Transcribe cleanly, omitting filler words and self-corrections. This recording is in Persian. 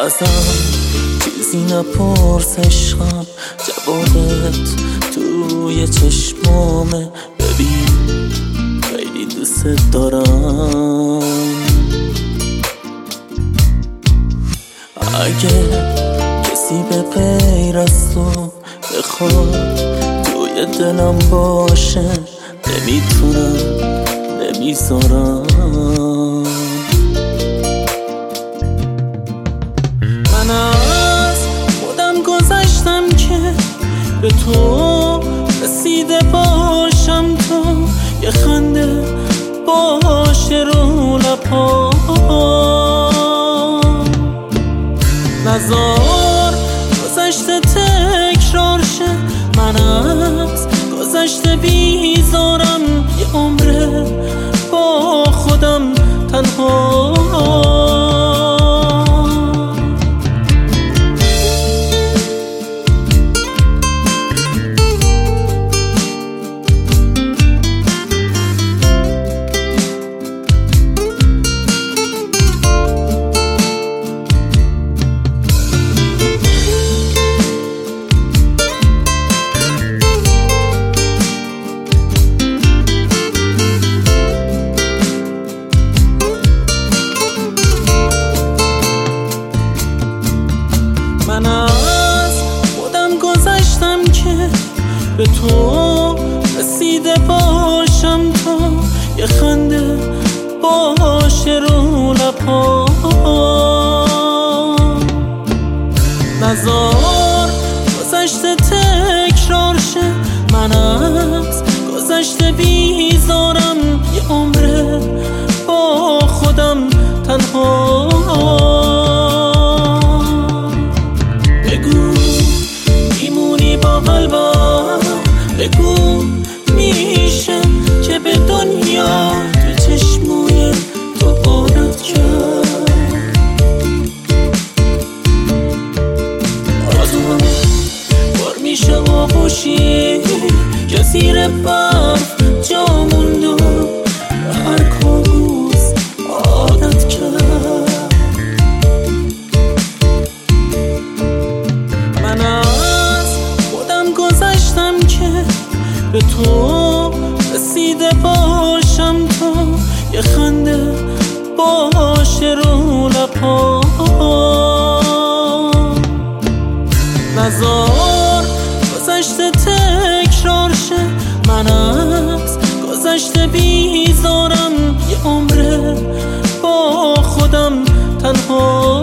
ازم چیزی نپرس عشقم، جوابت توی چشمامه. ببین خیلی دوست دارم. اگه کسی به غیر از تو بخواد توی دلم باشه، نمیتونم نمیذارم. من از خودم گذشتم که به تو رسیده باشم، تو یه خنده باشه رو لبام. نذار گذشته تکرار شه، من از گذشته بیزارم. یه عمره با خودم تنها. من از خودم گذشتم که به تو رسیده باشم، تو یه خنده باشه رو لبام. نذار گذشته تکرار شه، من از گذشته بیزارم. یه عمره با خودم تنها. بگو میشه که به دنیا تو چشموی تو عادت کرد. آدم بار میشه آغوشی که زیر برف جا موند و به هر کابوس عادت کرد. من از خودم گذشتم که به تو رسیده باشم، تو یه خنده باشه رو لبام. نذار گذشته تکرار شه، من از گذشته بیزارم. یه عمره با خودم تنها.